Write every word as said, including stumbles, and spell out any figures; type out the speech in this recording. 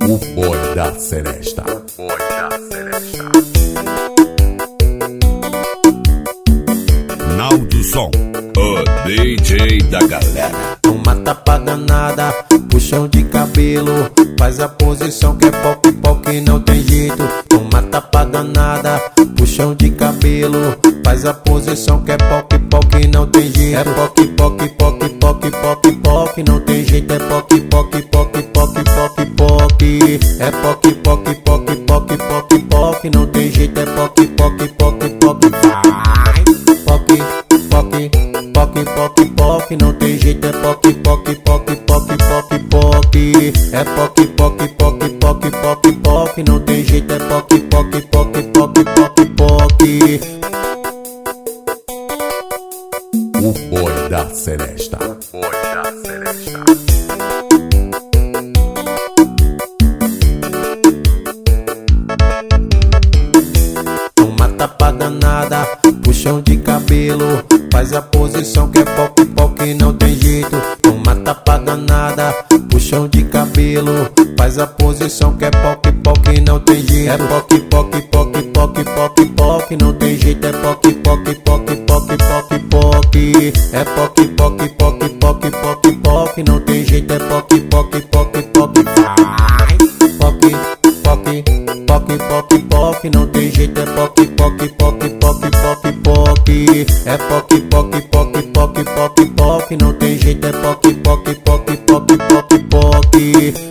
O Boy da Seresta. O Boy da Seresta. Naldo Som, o D J da galera. Uma tapa danada, puxão de cabelo, faz a posição que é pop, pop, não tem jeito. Uma tapa danada, puxão de cabelo, faz a posição que é pop, pop, não tem jeito. É pop, pop, pop, pop, pop, pop, não tem jeito. É pop, pop, pop, pop, pop, pop. É pop, pop, pop, pop, pop, pop, não tem jeito. É pop, pop, pop, pop, vai. Pop, pop, pop, pop, pop, não tem jeito. É pop, pop, pop, pop, pop, pop. É pop, pop, pop, pop, pop, pop, não tem jeito. É pop, pop, pop, pop, pop, pop. O Boy da Seresta. O Boy da Seresta. Uma tapa danada, puxão de cabelo, faz a posição que é pop, pop, não tem jeito. Uma tapa danada, puxão de cabelo, faz a posição que é pop, pop, não tem jeito. É pop, pop, pop, pop, pop, pop, não tem jeito. É pop, pop, pop, pop, pop, pop. É pop, pop, pop, pop, pop, pop, não tem jeito. É pop, pop, pop, pop, vai. Pop, pop, pop, pop, pop, não tem jeito. É pop, pop, pop, pop, pop, pop. É pop, pop, pop, pop, pop, pop, não tem jeito. É pop, pop, pop, pop, pop, pop.